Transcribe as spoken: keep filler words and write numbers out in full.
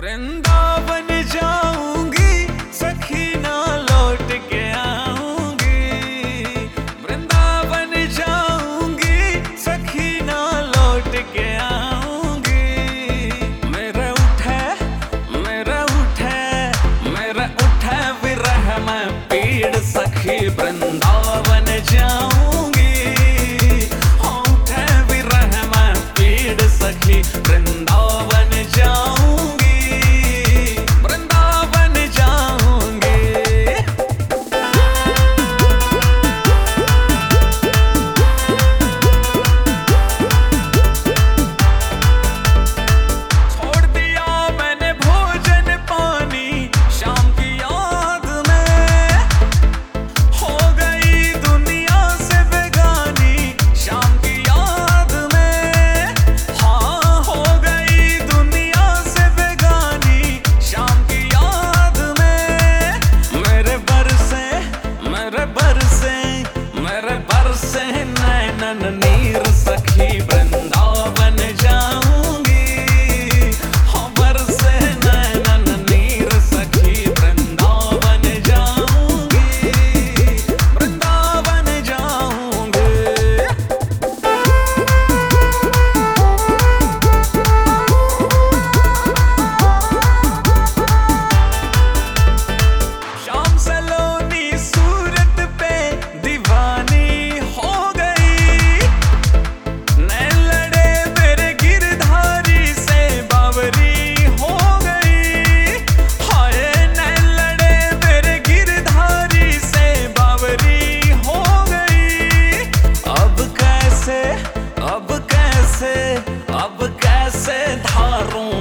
वृंदावन जाऊंगी सखी ना लौट के आऊंगी। वृंदावन जाऊंगी सखी ना लौट के आऊंगी। मेरे उठे मेरे उठे मेरे उठे विरह में पीड़ सखी वृंदावन जाऊंगी। उठे विरह में पीड़ सखी वृंदावन जाऊंगी। मेरे बरसे नैनन नीर सखी वृंदावन जाऊंगी। हाँ बरसे नैनन नीर सखी वृंदावन जाऊंगी। वृंदावन जाऊंगी। शाम सलोनी सूरत पे दीवानी हो गई। नैन लड़े मेरे गिरधारी से बावरी हो गई। हाय नैन लड़े मेरे गिरधारी से बावरी हो गई। अब कैसे अब कैसे अब कैसे धारूं